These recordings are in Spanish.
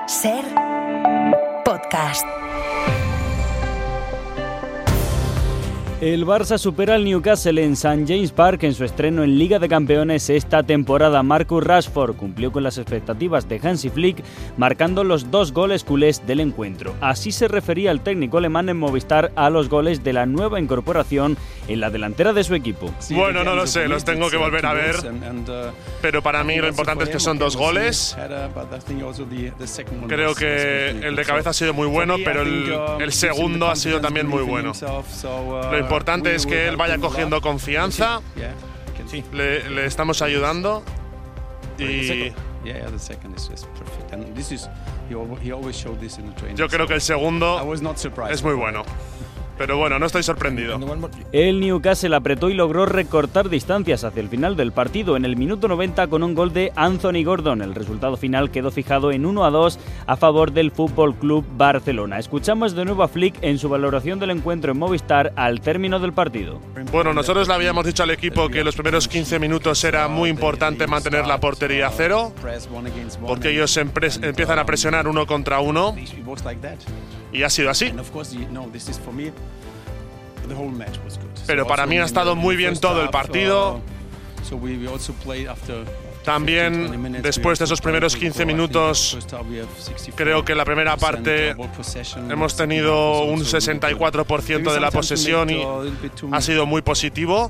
SER Podcast. El Barça supera al Newcastle en St. James Park en su estreno en Liga de Campeones esta temporada. Marcus Rashford cumplió con las expectativas de Hansi Flick, marcando los 2 goles culés del encuentro. Así se refería el técnico alemán en Movistar a los goles de la nueva incorporación en la delantera de su equipo. Bueno, no lo sé, los tengo que volver a ver, pero para mí lo importante es que son 2 goles. Creo que el de cabeza ha sido muy bueno, pero el segundo ha sido también muy bueno. Lo importante es que él vaya cogiendo confianza, le estamos ayudando y yo creo que el segundo es muy bueno. Pero bueno, no estoy sorprendido. El Newcastle apretó y logró recortar distancias hacia el final del partido en el minuto 90 con un gol de Anthony Gordon. El resultado final quedó fijado en 1-2 a favor del Fútbol Club Barcelona. Escuchamos de nuevo a Flick en su valoración del encuentro en Movistar al término del partido. Bueno, nosotros le habíamos dicho al equipo que los primeros 15 minutos era muy importante mantener la portería a 0, porque ellos empiezan a presionar 1 contra 1. Y ha sido así. Pero para mí ha estado muy bien todo el partido. También después de esos primeros 15 minutos, creo que en la primera parte hemos tenido un 64% de la posesión y ha sido muy positivo.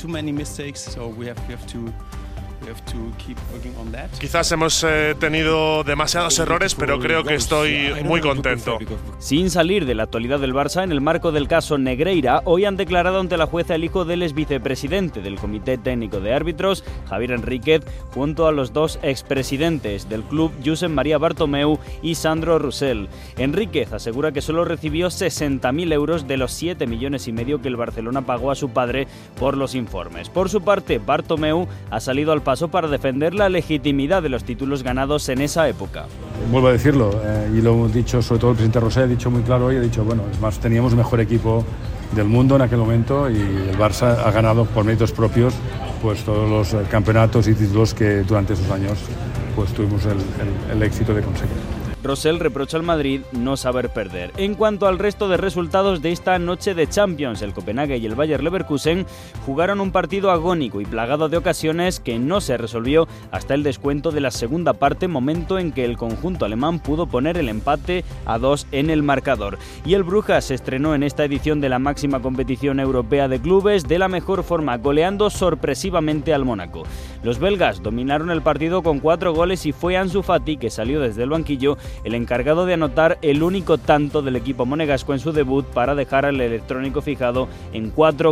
Quizás hemos tenido demasiados errores, pero creo que estoy muy contento. Sin salir de la actualidad del Barça, en el marco del caso Negreira, hoy han declarado ante la jueza el hijo del exvicepresidente del Comité Técnico de Árbitros, Javier Enríquez, junto a los 2 expresidentes del club, Josep María Bartomeu y Sandro Roussel. Enríquez asegura que solo recibió 60.000 euros de los 7,5 millones que el Barcelona pagó a su padre por los informes. Por su parte, Bartomeu ha salido al paso para defender la legitimidad de los títulos ganados en esa época. Vuelvo a decirlo, y lo hemos dicho, sobre todo el presidente Rosé ha dicho muy claro hoy, ha dicho, bueno, es más, teníamos el mejor equipo del mundo en aquel momento y el Barça ha ganado por méritos propios pues todos los campeonatos y títulos que durante esos años pues tuvimos el éxito de conseguir. Rosell reprocha al Madrid no saber perder. En cuanto al resto de resultados de esta noche de Champions, el Copenhague y el Bayer Leverkusen jugaron un partido agónico y plagado de ocasiones que no se resolvió hasta el descuento de la segunda parte, momento en que el conjunto alemán pudo poner el empate a 2 en el marcador. Y el Brujas se estrenó en esta edición de la máxima competición europea de clubes de la mejor forma, goleando sorpresivamente al Mónaco. Los belgas dominaron el partido con 4 goles y fue Ansu Fati, que salió desde el banquillo, el encargado de anotar el único tanto del equipo monegasco en su debut para dejar al electrónico fijado en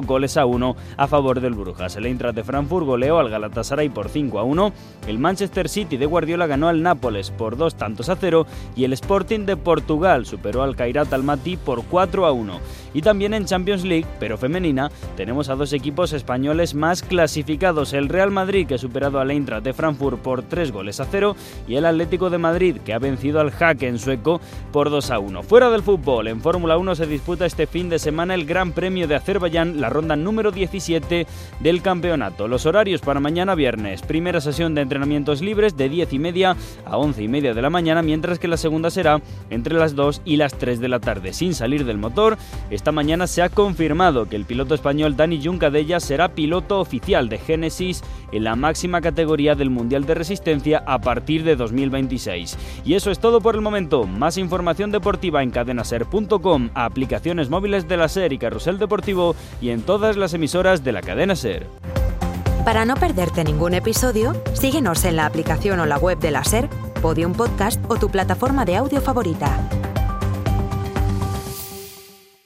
4-1 a favor del Brujas. El Eintracht de Frankfurt goleó al Galatasaray por 5-1, el Manchester City de Guardiola ganó al Nápoles por 2-0 y el Sporting de Portugal superó al Kairat Almaty por 4-1. Y también en Champions League, pero femenina, tenemos a 2 equipos españoles más clasificados, el Real Madrid, que ha superado al Eintracht de Frankfurt por 3-0, y el Atlético de Madrid, que ha vencido al Häcken sueco por 2-1. Fuera del fútbol, en Fórmula 1 se disputa este fin de semana el Gran Premio de Azerbaiyán, la ronda número 17 del campeonato. Los horarios para mañana viernes: primera sesión de entrenamientos libres de 10:30 a 11:30 de la mañana, mientras que la segunda será entre las 2 y las 3 de la tarde. Sin salir del motor, esta mañana se ha confirmado que el piloto español Dani Juncadella será piloto oficial de Genesis en la máxima categoría del Mundial de Resistencia a partir de 2026. Y eso es todo por el momento. Más información deportiva en cadenaser.com, aplicaciones móviles de la SER y Carrusel Deportivo y en todas las emisoras de la cadena SER. Para no perderte ningún episodio, síguenos en la aplicación o la web de la SER, Podium Podcast o tu plataforma de audio favorita.